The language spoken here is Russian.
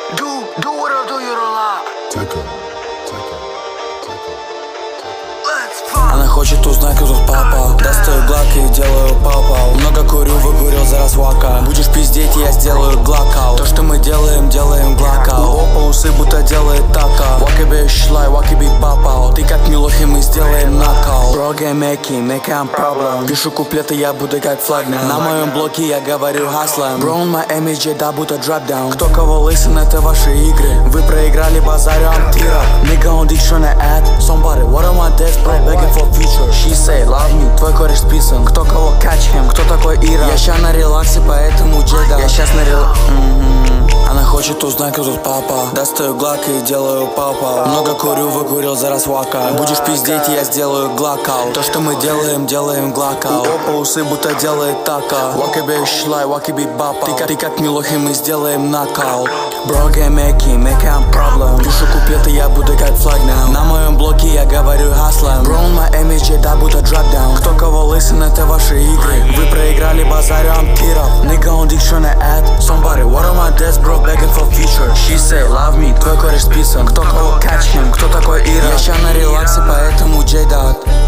Do what do you roll. Она хочет узнать, кто тут папа. Достаю глак и делаю пау-пау. Много курю, выкурил зараз вака. Будешь пиздеть, я сделаю глакау. То, что мы делаем, делаем глакау. Опа, усы будто делает така. Вакиби шлай, вакиби папау. Ты как Милохи, мы сделаем нокаут. Броге меки, мекам проблем. Пишу куплеты, я буду как флагмен. На моем блоке я говорю хаслом. Броун, my MJ, да будто дропдаун. Кто кого лысин, это ваши игры. Вы проиграли, базарю антира. Nigga on dick tryna add somebody. What on my desk, bro, begging for future. She say, love me, твой кореш списан. Кто кого catch him, кто такой Ира. Я ща на релаксе, поэтому Джейда. Я щас на Она хочет узнать, кто тут папа. Достаю глак и делаю пау-пау. Много курю, выкурил зараз вака. Будешь пиздеть, я сделаю глакау. То, что мы делаем, делаем глакау. Опа, усы будто делает така. Вакиби шлай, вакиби бапа. Ты как Милохи, мы сделаем нокаут. Броге меки, мекам проблем. Пишу куплеты, я буду как флагмен. На моем блоке я говорю хаслом. Броун, my MJ, да будто дропдаун. Кто кого лысин, это ваши игры. Вы проиграли, базарю антира. Nigga on dick tryna add somebody. What on my desk, bro, begging for future. She say, love me, твой кореш списан. Кто кого catch him, кто такой Ира. Я ща на релаксе, поэтому Джейда.